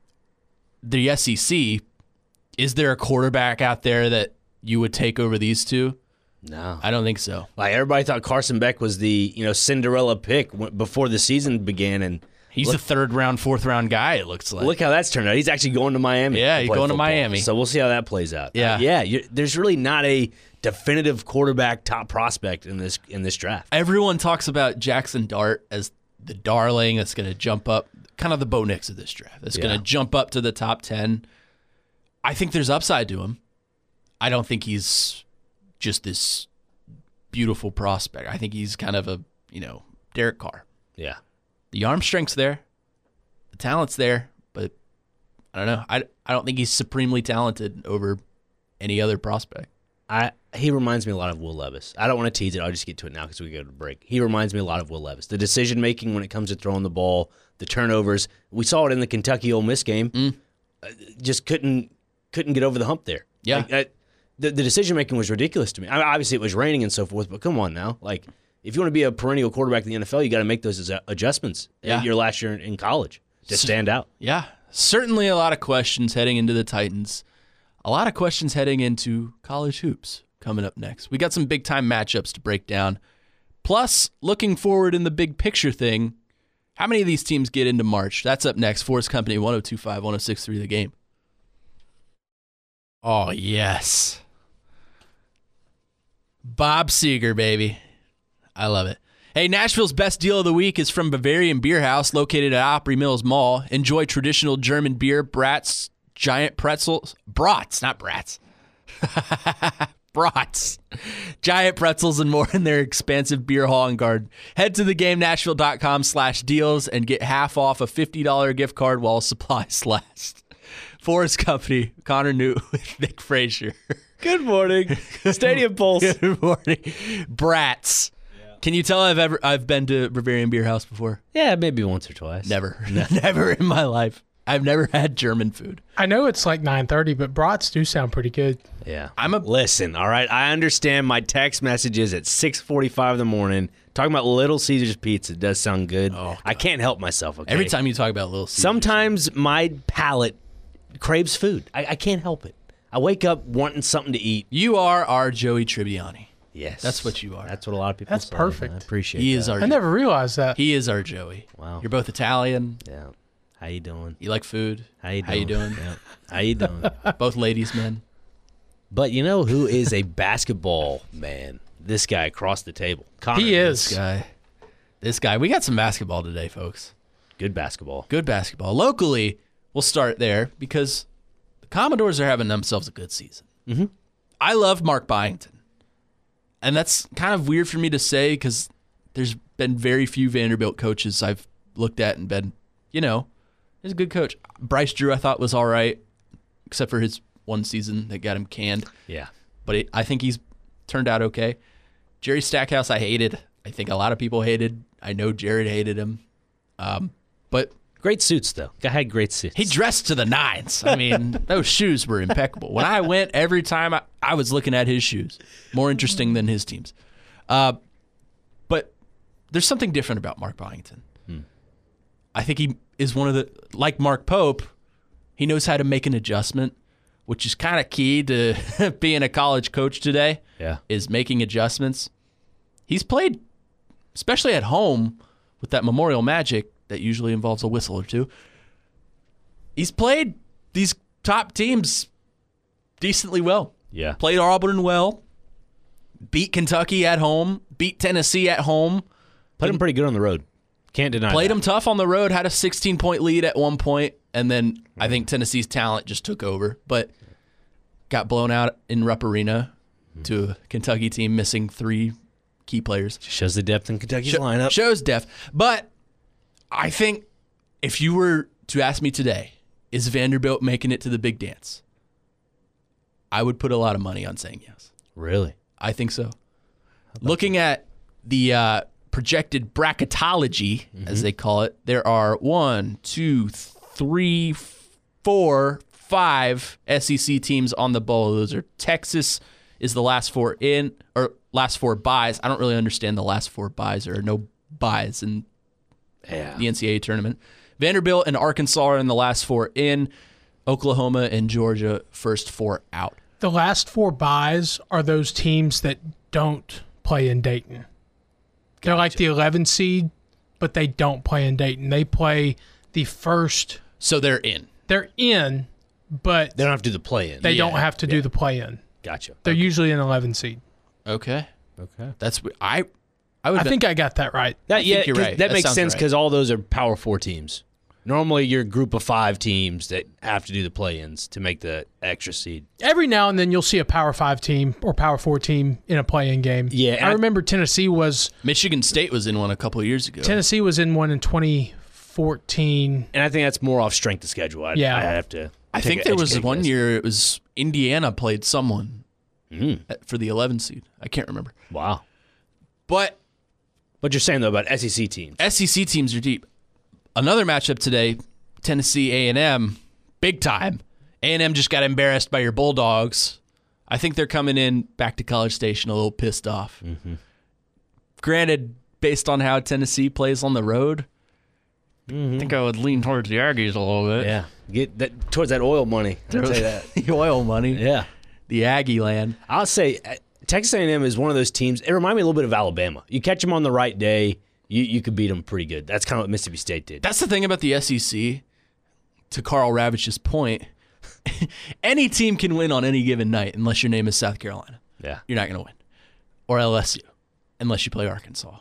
A: the S E C, is there a quarterback out there that you would take over these two?
B: No.
A: I don't think so.
B: Like, everybody thought Carson Beck was the, you know, Cinderella pick w- before the season began, and
A: He's
B: look,
A: a third round, fourth round guy, it looks like.
B: look how that's turned out. He's actually going to Miami.
A: Yeah,
B: to
A: he's
B: play
A: going to
B: football.
A: Miami.
B: So we'll see how that plays out.
A: Yeah.
B: Uh, yeah. You're, there's really not a definitive quarterback top prospect in this in this draft.
A: Everyone talks about Jackson Dart as the darling that's going to jump up, kind of the Bo Nix of this draft. That's
B: Yeah.
A: going to jump up to the top ten. I think there's upside to him. I don't think he's just this beautiful prospect. I think he's kind of a, you know, Derek Carr.
B: Yeah.
A: The arm strength's there. The talent's there. But I don't know. I, I don't think he's supremely talented over any other prospect.
B: I he reminds me a lot of Will Levis. I don't want to tease it. I'll just get to it now because we go to break. He reminds me a lot of Will Levis. The decision making when it comes to throwing the ball, the turnovers. We saw it in the Kentucky Ole Miss game.
A: Mm.
B: Uh, just couldn't couldn't get over the hump there.
A: Yeah.
B: Like, I, the the decision making was ridiculous to me. I mean, obviously, it was raining and so forth, but come on now. Like, if you want to be a perennial quarterback in the N F L, you got to make those adjustments.
A: Yeah.
B: Your last year in college to stand out.
A: Yeah. Certainly a lot of questions heading into the Titans. A lot of questions heading into college hoops coming up next. We got some big-time matchups to break down. Plus, looking forward in the big picture thing, how many of these teams get into March? That's up next. Forest Company, one oh two point five, one oh six point three The Game. Oh, yes. Bob Seger, baby. I love it. Hey, Nashville's best deal of the week is from Bavarian Beer House, located at Opry Mills Mall. Enjoy traditional German beer, brats, giant pretzels, brats, not brats. Brats, giant pretzels, and more in their expansive beer hall and garden. Head to theGameNashville.com slash deals and get half off a fifty dollars gift card while supplies last. Forest Company, Connor Newt with Nick Frazier.
B: Good morning. Stadium Pulse.
A: Good morning. Brats. Can you tell I've ever I've been to Bavarian Beer House before?
B: Yeah, maybe once or twice.
A: Never. Never in my life. I've never had German food.
C: I know it's like nine thirty, but brats do sound pretty good.
B: Yeah.
A: I'm a
B: Listen, all right, I understand my text messages at six forty-five in the morning talking about Little Caesars pizza does sound good.
A: Oh,
B: I can't help myself, okay?
A: Every time you talk about Little Caesars.
B: Sometimes my palate craves food. I, I can't help it. I wake up wanting something to eat.
A: You are our Joey Tribbiani.
B: Yes.
A: That's what you are.
B: That's what a lot of people
C: That's
B: say.
C: perfect.
B: I appreciate
A: He
B: that.
A: is our
C: I never realized that.
A: He is our Joey.
B: Wow.
A: You're both Italian.
B: Yeah. How you doing?
A: You like food.
B: How you doing?
A: How you doing?
B: Yeah. How you doing?
A: Both ladies men.
B: But you know who is a basketball man? This guy across the table. Connor.
C: He is.
A: This guy. This guy. We got some basketball today, folks.
B: Good basketball.
A: Good basketball. Locally, we'll start there because the Commodores are having themselves a good season.
B: Mm-hmm.
A: I love Mark Byington. And that's kind of weird for me to say because there's been very few Vanderbilt coaches I've looked at and been, you know, he's a good coach. Bryce Drew I thought was all right, except for his one season that got him canned.
B: Yeah.
A: But it, I think he's turned out okay. Jerry Stackhouse I hated. I think a lot of people hated. I know Jared hated him. Um, but
B: Great suits, though. Guy had great suits.
A: he dressed to the nines. I mean, those shoes were impeccable. When I went, every time I, I was looking at his shoes. More interesting than his team's. Uh, but there's something different about Mark Byington. Hmm. I think he is one of the, like Mark Pope, he knows how to make an adjustment, which is kind of key to being a college coach today,
B: yeah.
A: is making adjustments. He's played, especially at home, with that Memorial Magic that usually involves a whistle or two. He's played these top teams decently well.
B: Yeah.
A: Played Auburn well, beat Kentucky at home, beat Tennessee at home.
B: Played him pretty good on the road. Can't deny
A: Played
B: that.
A: him tough on the road, had a sixteen-point lead at one point, and then I think Tennessee's talent just took over, but got blown out in Rupp Arena to a Kentucky team missing three key players.
B: Shows the depth in Kentucky's
A: Sh-
B: lineup.
A: Shows depth. But I think if you were to ask me today, is Vanderbilt making it to the big dance? I would put a lot of money on saying yes.
B: Really?
A: I think so. Looking at the uh, projected bracketology, mm-hmm. as they call it, there are one, two, three, four, five S E C teams on the bowl. Those are Texas is the last four in, or last four buys. I don't really understand the last four buys. There are no buys in
B: yeah.
A: the N C double A tournament. Vanderbilt and Arkansas are in the last four in. Oklahoma and Georgia first four out.
C: The last four buys are those teams that don't play in Dayton. Gotcha. They're like the eleven seed, but they don't play in Dayton. They play the first.
A: So they're in.
C: They're in, but
B: they don't have to do the play-in.
C: They
A: yeah.
C: don't have to
B: yeah.
C: do the play-in.
B: Gotcha.
C: They're
B: okay.
C: usually an eleven seed.
A: Okay.
B: Okay.
A: That's I. I would.
C: I think I got that right.
B: That
A: I
B: yeah,
A: think you're right.
B: That,
A: That
B: makes
A: sounds
B: sense
A: right.
B: because all those are Power Four teams. Normally, you're a group of five teams that have to do the play-ins to make the extra seed.
C: Every now and then you'll see a Power Five team or Power Four team in a play-in game.
B: Yeah,
C: I
B: I-
C: remember Tennessee was
A: Michigan State was in one a couple of years ago.
C: Tennessee was in one in twenty fourteen.
B: And I think that's more off strength of schedule. I,
C: Yeah.
B: I have to.
A: I
B: take
A: think
B: an
A: there was
B: educated
A: one
B: guess.
A: year it was Indiana played someone
B: Mm.
A: at- for the eleven seed. I can't remember.
B: Wow.
A: But
B: What you're saying though about S E C teams?
A: S E C teams are deep. Another matchup today, Tennessee A and M, big time. A and M just got embarrassed by your Bulldogs. I think they're coming in back to College Station a little pissed off.
B: Mm-hmm.
A: Granted, based on how Tennessee plays on the road, I think I would lean towards the Aggies a little bit.
B: Yeah. Get that towards that oil money. I'll tell you that.
A: The oil money.
B: Yeah.
A: The Aggie land.
B: I'll say uh, Texas A and M is one of those teams. It reminded me a little bit of Alabama. You catch them on the right day, you you could beat them pretty good. That's kind of what Mississippi State did.
A: That's the thing about the S E C. To Carl Ravage's point, any team can win on any given night unless your name is South Carolina.
B: Yeah.
A: You're not going to win. Or L S U, unless you play Arkansas.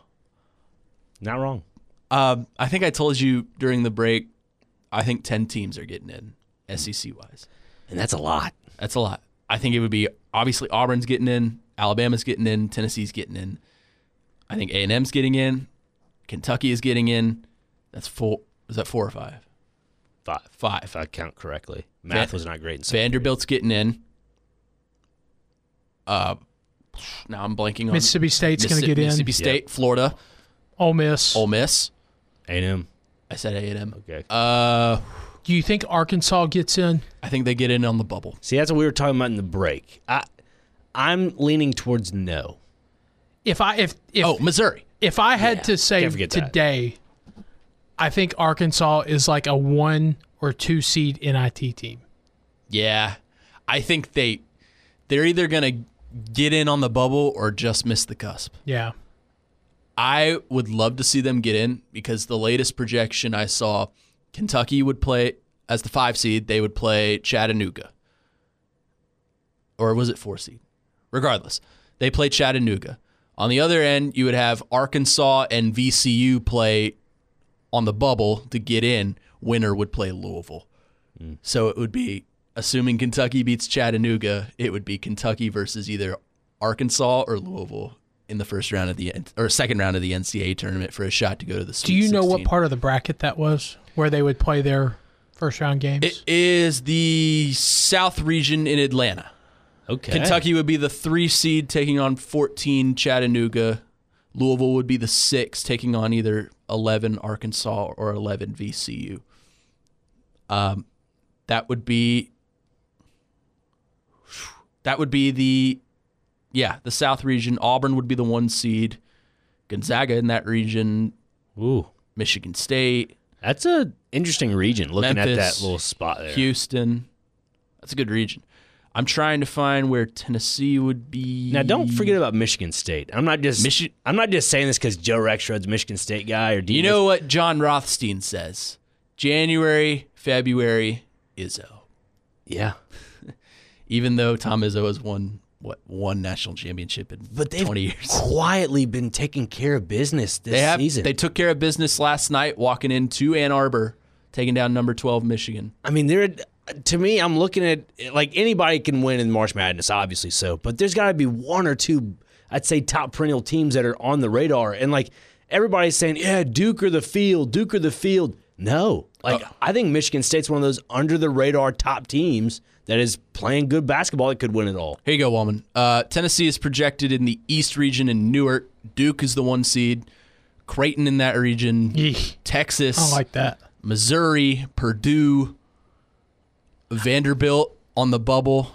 B: Not wrong.
A: Um, I think I told you during the break, I think ten teams are getting in, S E C-wise.
B: And that's a lot.
A: That's a lot. I think it would be, obviously, Auburn's getting in, Alabama's getting in, Tennessee's getting in. I think A and M's getting in, Kentucky is getting in. That's four. Is that four or five?
B: Five.
A: Five.
B: If I count correctly. Math
A: Van-
B: was not great in second
A: Vanderbilt's getting in. Uh, now I'm blanking on
C: Mississippi State's going to
A: Mississippi,
C: get in.
A: Mississippi State, Florida,
C: Ole Miss.
A: Ole Miss.
B: A and M.
A: I said A and M.
B: Okay.
A: Uh,
C: Do you think Arkansas gets in?
A: I think they get in on the bubble.
B: See, that's what we were talking about in the break. I, I'm leaning towards no.
C: If I if if
A: Oh, Missouri.
C: if I had
B: Yeah,
C: to say
B: can't forget that.
C: today, I think Arkansas is like a one or two seed N I T team.
A: Yeah, I think they they're either gonna get in on the bubble or just miss the cusp.
C: Yeah.
A: I would love to see them get in because the latest projection I saw, Kentucky would play as the five seed. They would play Chattanooga, or was it four seed? Regardless, they play Chattanooga. On the other end, you would have Arkansas and V C U play on the bubble to get in. Winner would play Louisville.
B: Mm.
A: So it would be, assuming Kentucky beats Chattanooga, it would be Kentucky versus either Arkansas or Louisville in the first round of the or second round of the N C double A tournament for a shot to go to the Sweet
C: Do you know what
A: sixteen.
C: part of the bracket that was where they would play their first round games?
A: It is the South region in Atlanta.
B: Okay.
A: Kentucky would be the three seed taking on fourteen Chattanooga. Louisville would be the six taking on either eleven Arkansas or eleven V C U. Um, that would be that would be the yeah the South region. Auburn would be the one seed. Gonzaga in that region,
B: Ooh,
A: Michigan State,
B: that's a interesting region. Looking
A: Memphis,
B: at that little spot there,
A: Houston. That's a good region. I'm trying to find where Tennessee would be.
B: Now, don't forget about Michigan State. I'm not just
A: Michi-
B: I'm not just saying this because Joe Rexrod's a Michigan State guy. Or do
A: You know what John Rothstein says? January, February, Izzo.
B: Yeah,
A: Even though Tom Izzo has won what one national championship in
B: but they've
A: twenty years.
B: quietly been taking care of business this
A: They have.
B: season.
A: They took care of business last night, walking into Ann Arbor, taking down number twelve Michigan.
B: I mean, they're to me. I'm looking at like anybody can win in March Madness, obviously. So, but there's got to be one or two, I'd say, top perennial teams that are on the radar. And like everybody's saying, yeah, Duke or the field, Duke or the field. No, like
A: Uh,
B: I think Michigan State's one of those under the radar top teams that is playing good basketball that could win it all.
A: Here you go, Wallman. Uh, Tennessee is projected in the East region in Newark. Duke is the one seed. Creighton in that region.
C: Yeesh.
A: Texas.
C: I don't like that.
A: Missouri, Purdue, Vanderbilt on the bubble,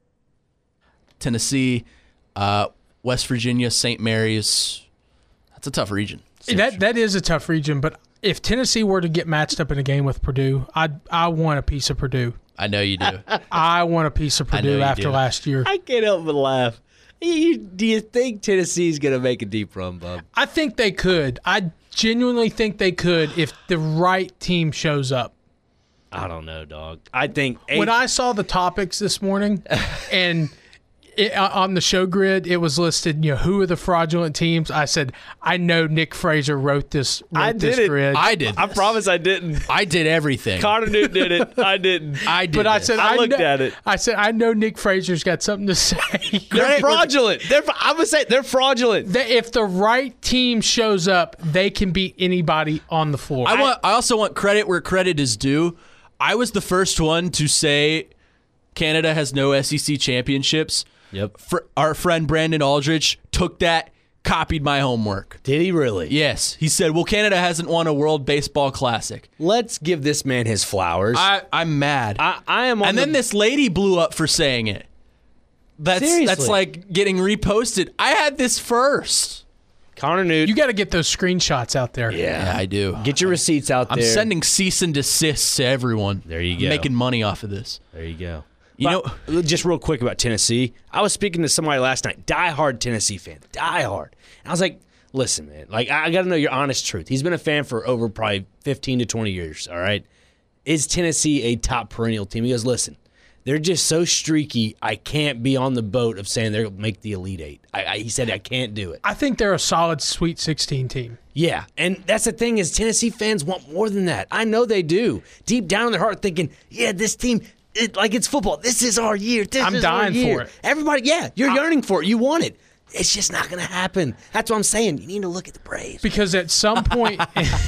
A: Tennessee, uh, West Virginia, Saint Mary's. That's a tough region.
C: That that is a tough region, but if Tennessee were to get matched up in a game with Purdue, I I want a piece of Purdue.
A: I know you do.
C: I want a piece of
A: I know
C: Purdue
A: you
C: after
A: do.
C: last year.
B: I can't help but laugh. You, do you think Tennessee's going to make a deep run, Bub?
C: I think they could. I genuinely think they could if the right team shows up.
B: I don't know, dog. I think
C: When I saw the topics this morning, and it, uh, on the show grid, it was listed, you know, who are the fraudulent teams? I said, I know Nick Fraser wrote this. Wrote
B: I
C: this
B: didn't.
C: grid.
A: I did.
B: I
A: this.
B: promise I didn't.
A: I did everything.
B: Connor Newton did it. I didn't.
A: I did.
C: But I
A: this.
C: said,
B: I
C: I,
B: looked
C: know,
B: at it.
C: I said, I know Nick Fraser's got something to say.
B: They're fraudulent. They're. I'm gonna say they're fraudulent.
C: That if the right team shows up, they can beat anybody on the floor.
A: I want. I also want credit where credit is due. I was the first one to say Canada has no S E C championships.
B: Yep.
A: Fr- our friend Brandon Aldrich took that, copied my homework.
B: Did he really?
A: Yes, he said, "Well, Canada hasn't won a World Baseball Classic."
B: Let's give this man his flowers.
A: I, I'm mad.
B: I, I am on
A: and
B: the,
A: then this lady blew up for saying it. That's
B: Seriously.
A: that's like getting reposted. I had this first.
B: Connor Newton.
C: you got to get those screenshots out there.
B: yeah.
A: Yeah, I do.
B: Get your receipts out
A: I'm
B: there.
A: sending cease and desist to everyone.
B: There you
A: I'm
B: go.
A: making money off of this.
B: There you go.
A: You
B: But,
A: know,
B: just real quick about Tennessee. I was speaking to somebody last night, diehard Tennessee fan, diehard. And I was like, listen, man, like I got to know your honest truth. He's been a fan for over probably fifteen to twenty years, all right? Is Tennessee a top perennial team? He goes, listen, they're just so streaky, I can't be on the boat of saying they'll make the Elite Eight. I, I, he said, I can't do it.
C: I think they're a solid Sweet sixteen team.
B: Yeah, and that's the thing is Tennessee fans want more than that. I know they do. Deep down in their heart thinking, yeah, this team, it, like it's football. This is our year. This
C: I'm
B: is our
C: dying
B: year.
C: for it.
B: Everybody, yeah, you're yearning for it. You want it. It's just not going to happen. That's what I'm saying. You need to look at the Braves.
C: Because at some point,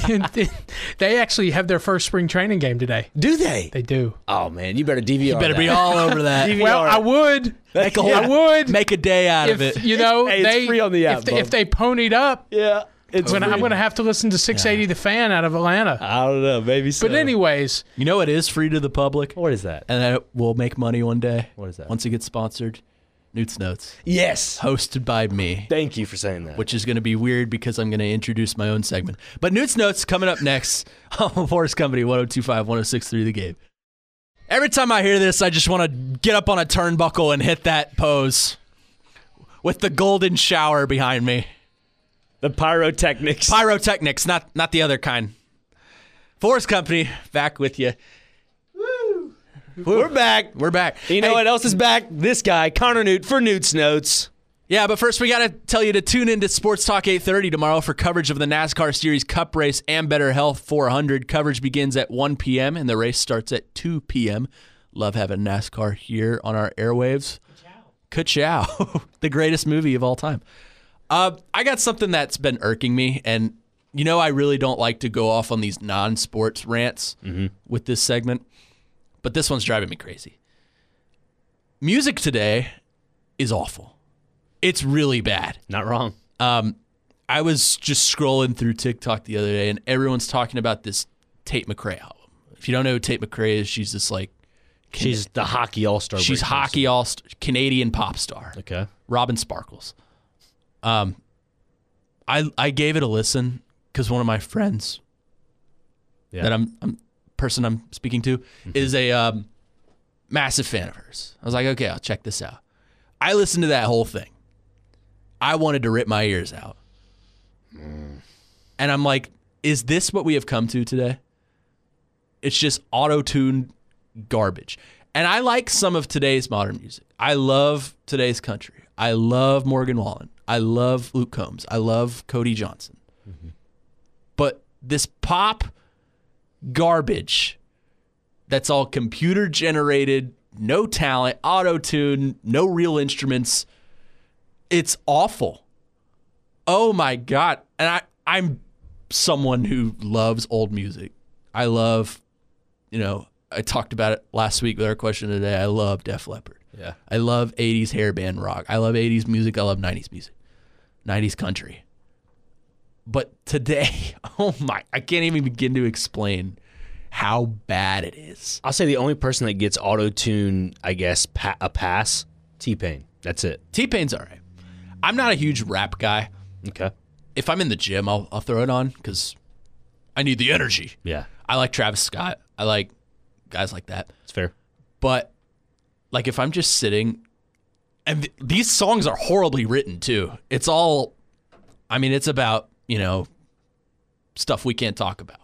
C: they actually have their first spring training game today.
B: Do they?
C: They do.
B: Oh, man, you better D V R
A: you better
B: that.
A: be all over that.
B: D V R.
C: Well, I would.
A: Make a
C: I
A: whole-
C: would.
A: Make a day out of
C: if
A: it.
C: you know
B: Hey, it's
C: they
B: free on the app,
C: if they,
B: bub.
C: if they ponied up,
B: Yeah. It's
C: I'm gonna, I'm
B: free.
C: gonna have to listen to six eighty The Fan out of Atlanta.
B: I don't know. Maybe so.
C: But anyways,
A: You know it is free to the public,
B: What is that?
A: and that will make money one day.
B: What is that?
A: Once it gets sponsored, Newt's Notes,
B: Yes.
A: hosted by me,
B: Thank you for saying that.
A: which is going to be weird because I'm going to introduce my own segment. But Newt's Notes coming up next on Forest Company one oh two five, one oh six three The Game. Every time I hear this, I just want to get up on a turnbuckle and hit that pose with the golden shower behind me.
B: the pyrotechnics.
A: Pyrotechnics, not not the other kind. Forest Company, back with you.
B: We're back.
A: We're back.
B: You know
A: Hey,
B: what else is back? This guy, Connor Newt, for Newt's Notes.
A: Yeah, but first we got to tell you to tune into Sports Talk eight thirty tomorrow for coverage of the NASCAR Series Cup race and Better Health four hundred. Coverage begins at one p.m. and the race starts at two p.m. Love having NASCAR here on our airwaves. Ka-chow. The greatest movie of all time. Uh, I got something that's been irking me, and you know I really don't like to go off on these non-sports rants with this segment, but this one's driving me crazy. Music today is awful. It's really bad.
B: Not wrong.
A: Um, I was just scrolling through TikTok the other day, and everyone's talking about this Tate McRae album. If you don't know who Tate McRae is, she's this like
B: She's the hockey all-star.
A: she's
B: break
A: hockey all Canadian pop star.
B: person. Okay.
A: Robin Sparkles. Um, I I gave it a listen because one of my friends
B: Yeah.
A: that I'm, I'm person I'm speaking to mm-hmm. is a um, massive fan of hers. I was like, okay, I'll check this out. I listened to that whole thing. I wanted to rip my ears out. Mm. And I'm like, is this what we have come to today? It's just auto-tuned garbage. And I like some of today's modern music. I love today's country. I love Morgan Wallen. I love Luke Combs. I love Cody Johnson. Mm-hmm. But this pop garbage that's all computer generated, no talent, auto-tune, no real instruments, it's awful. Oh my God. And I, I'm someone who loves old music. I love, you know, I talked about it last week with our question today. I love Def Leppard.
B: Yeah.
A: I love eighties hair band rock. I love eighties music. I love nineties music. nineties country. But today, oh my, I can't even begin to explain how bad it is.
B: I'll say the only person that gets auto-tune, I guess, pa- a pass, T-Pain. That's it.
A: T-Pain's all right. I'm not a huge rap guy.
B: Okay.
A: If I'm in the gym, I'll, I'll throw it on because I need the energy.
B: Yeah.
A: I like Travis Scott. I like guys like that.
B: It's fair.
A: But like if I'm just sitting, and th- these songs are horribly written too. It's all, I mean, it's about, you know, stuff we can't talk about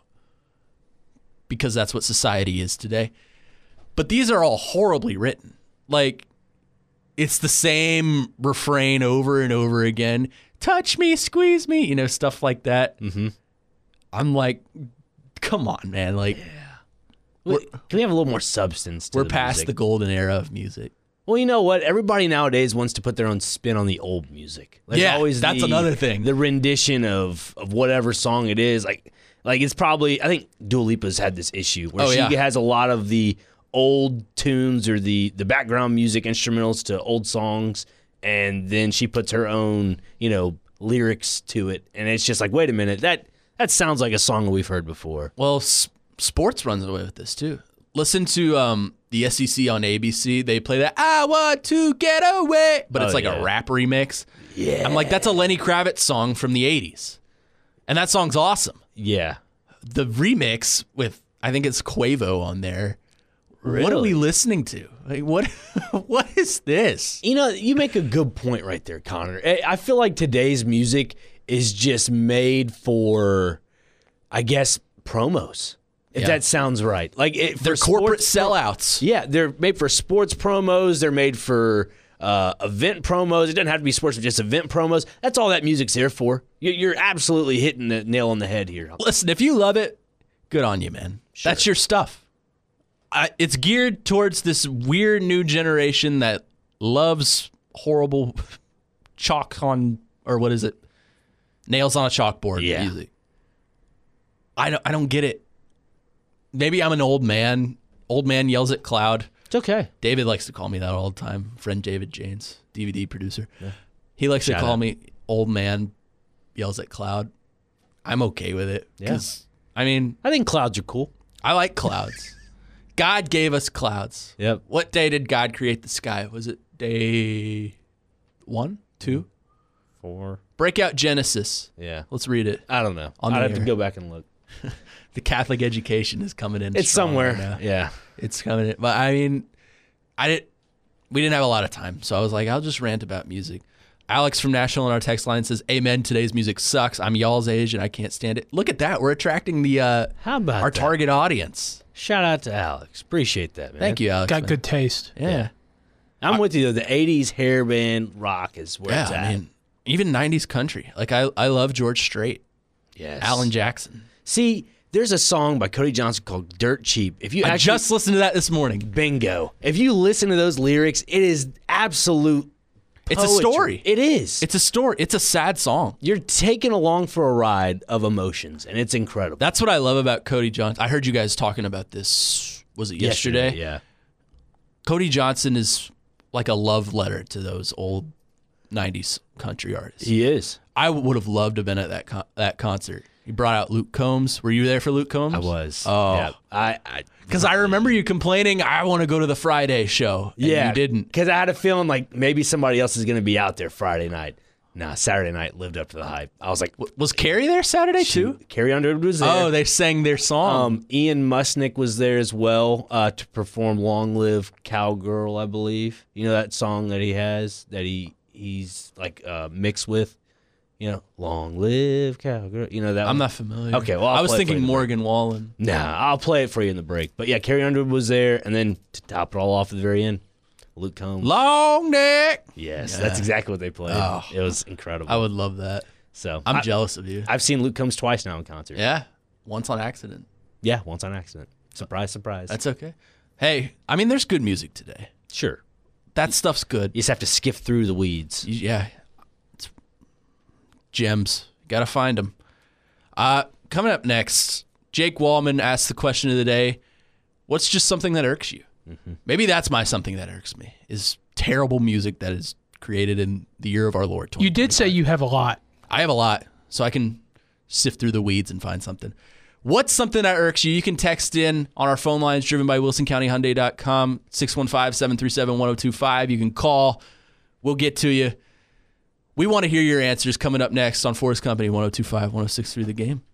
A: because that's what society is today. But these are all horribly written. Like, it's the same refrain over and over again. Touch me, squeeze me, you know, stuff like that.
B: Mm-hmm.
A: I'm like, come on, man. Like,
B: yeah. Well, can we have a little more substance to
A: we're
B: the
A: past
B: music?
A: the golden era of music.
B: Well, you know what? Everybody nowadays wants to put their own spin on the old music. There's
A: Yeah,
B: always
A: that's
B: the,
A: another thing.
B: The rendition of, of whatever song it is. Like, like it's probably, I think Dua Lipa's had this issue where
A: Oh,
B: she
A: yeah.
B: has a lot of the old tunes or the, the background music instrumentals to old songs, and then she puts her own, you know, lyrics to it. And it's just like, wait a minute, that that sounds like a song we've heard before.
A: Well, s- sports runs away with this too. Listen to um, the S E C on A B C. They play that "I Want to Get Away," but it's
B: Oh,
A: like
B: yeah.
A: a rap remix.
B: Yeah.
A: I'm like, that's a Lenny Kravitz song from the eighties, and that song's awesome.
B: Yeah.
A: The remix with, I think it's Quavo on there. What are
B: Really?
A: we listening to? Like, what? What is this?
B: You know, you make a good point right there, Connor. I I feel like today's music is just made for, I guess, promos. If
A: Yeah.
B: that sounds right. Like it, for
A: They're corporate
B: sports pro-
A: sellouts.
B: Yeah, they're made for sports promos. They're made for uh, event promos. It doesn't have to be sports, but just event promos. That's all that music's here for. You- You're absolutely hitting the nail on the head here.
A: Listen, if you love it, good on you, man.
B: Sure.
A: That's your stuff. I, it's geared towards this weird new generation that loves horrible chalk on, or what is it? Nails on a chalkboard
B: Yeah.
A: music. I don't, I don't get it. Maybe I'm an old man. Old man yells at cloud.
B: It's okay.
A: David likes to call me that all the time. Friend David Janes, D V D producer. Yeah. He likes
B: Shout
A: to call
B: out.
A: me old man yells at cloud. I'm okay with it.
B: Yeah.
A: Because, I mean,
B: I think clouds are cool.
A: I like clouds. God gave us clouds.
B: Yep.
A: What day did God create the sky? Was it day one, two?
B: Four.
A: Break out Genesis.
B: Yeah.
A: Let's read it.
B: I don't know.
A: On
B: I'd
A: the
B: have to
A: air.
B: go back and look.
A: The Catholic education is coming in.
B: It's
A: strong
B: somewhere.
A: right now.
B: Yeah.
A: It's coming in. But I mean, I didn't. We didn't have a lot of time, so I was like, I'll just rant about music. Alex from Nashville on our text line says, "Amen. Today's music sucks. I'm y'all's age and I can't stand it." Look at that. We're attracting the uh,
B: How about
A: our
B: that?
A: target audience.
B: Shout out to Alex. Appreciate that, man.
A: Thank you, Alex.
C: Got
A: man.
C: good taste.
A: Yeah. Yeah.
B: I'm with you, though. The eighties hair band rock is where it's at.
A: I mean, even nineties country. Like I, I love George Strait,
B: yes.
A: Alan Jackson.
B: See, there's a song by Cody Johnson called Dirt Cheap. If you
A: I
B: actually,
A: just listened to that this morning.
B: bingo. If you listen to those lyrics, it is absolute
A: It's a
B: poetry.
A: story.
B: It is.
A: It's a story. It's a sad song.
B: You're taken along for a ride of emotions, and it's incredible.
A: That's what I love about Cody Johnson. I heard you guys talking about this. Was it yesterday?
B: Yeah.
A: Cody Johnson is like a love letter to those old nineties country artists.
B: He is.
A: I would have loved to have been at that con- that concert. He brought out Luke Combs. Were you there for Luke Combs?
B: I was.
A: Oh.
B: Yeah. I, I
A: Because I remember you complaining, I want to go to the Friday show. And
B: yeah.
A: you didn't.
B: Because I had a feeling like maybe somebody else is going to be out there Friday night. Nah, Saturday night lived up to the hype. I was like,
A: W- Was Carrie there Saturday too?
B: Carrie Underwood was there.
A: Oh, they sang their song.
B: Um, Ian Musnick was there as well uh, to perform "Long Live Cowgirl," I believe. You know that song that he has that he he's like uh, mixed with. You know, "Long Live Cowgirl." You know that.
A: I'm
B: one?
A: not familiar.
B: Okay, well, I'll
A: I was
B: play it for
A: thinking
B: you in the
A: Morgan Wallen.
B: Nah, I'll play it for you in the break. But yeah, Carrie Underwood was there, and then to top it all off at the very end, Luke Combs.
A: Long neck.
B: Yes,
A: Yeah.
B: that's exactly what they played.
A: Oh.
B: It was incredible.
A: I would love that.
B: So
A: I'm
B: I,
A: jealous of you.
B: I've seen Luke Combs twice now in concert.
A: Yeah, once on accident.
B: Yeah, once on accident. Surprise, surprise.
A: That's okay. Hey, I mean, there's good music today.
B: sure.
A: That stuff's good.
B: You just have to skip through the weeds.
A: You- Yeah, it's gems. Gotta find them. Uh, coming up next, Jake Wallman asks the question of the day: what's just something that irks you? Mm-hmm. Maybe that's my something that irks me is terrible music that is created in the year of our Lord.
C: You did say you have a lot.
A: I have a lot, so I can sift through the weeds and find something. What's something that irks you? You can text in on our phone lines driven by wilson county hyundai dot com, six one five, seven three seven, one oh two five. You can call. We'll get to you. We want to hear your answers coming up next on Forest Company one oh two five, one oh six three The Game.